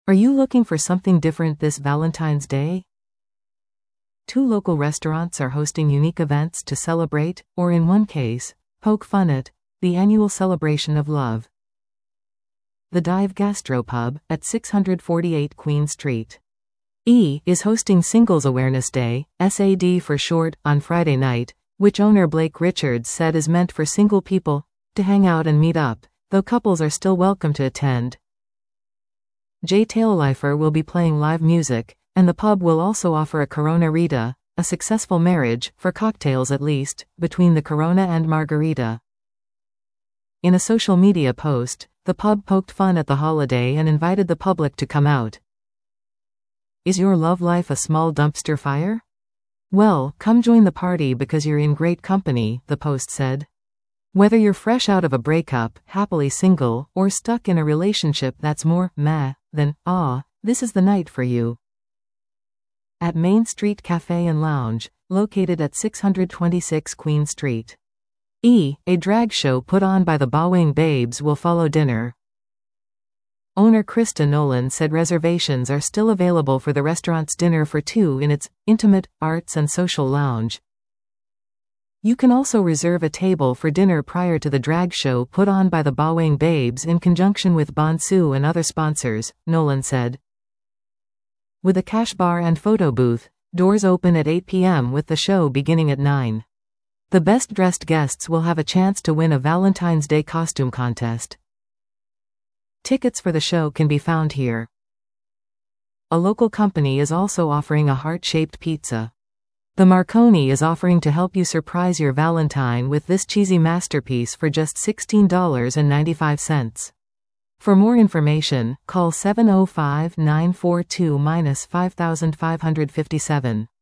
Are you looking for something different this Valentine's Day? Two local restaurants are hosting unique events to celebrate, or in one case, poke fun at, the annual celebration of love. The Dive Gastropub, at 648 Queen Street, is hosting Singles Awareness Day, SAD for short, on Friday night, which owner Blake Richards said is meant for single people to hang out and meet up, though couples are still welcome to attend. Jay Taillifer will be playing live music, and the pub will also offer a Corona Rita, a successful marriage, for cocktails at least, between the Corona and Margarita. In a social media post, the pub poked fun at the holiday and invited the public to come out. Is your love life a small dumpster fire? Well, come join the party because you're in great company, the post said. Whether you're fresh out of a breakup, happily single, or stuck in a relationship that's more meh than this is the night for you. At Main Street Cafe and Lounge, located at 626 Queen Street, a drag show put on by the Bawang Babes will follow dinner. Owner Krista Nolan said reservations are still available for the restaurant's dinner for two in its intimate, arts and social lounge. You can also reserve a table for dinner prior to the drag show put on by the Bawang Babes in conjunction with Bonsu and other sponsors, Nolan said. With a cash bar and photo booth, doors open at 8 p.m. with the show beginning at 9. The best dressed guests will have a chance to win a Valentine's Day costume contest. Tickets for the show can be found here. A local company is also offering a heart-shaped pizza. The Marconi is offering to help you surprise your Valentine with this cheesy masterpiece for just $16.95. For more information, call 705-942-5557.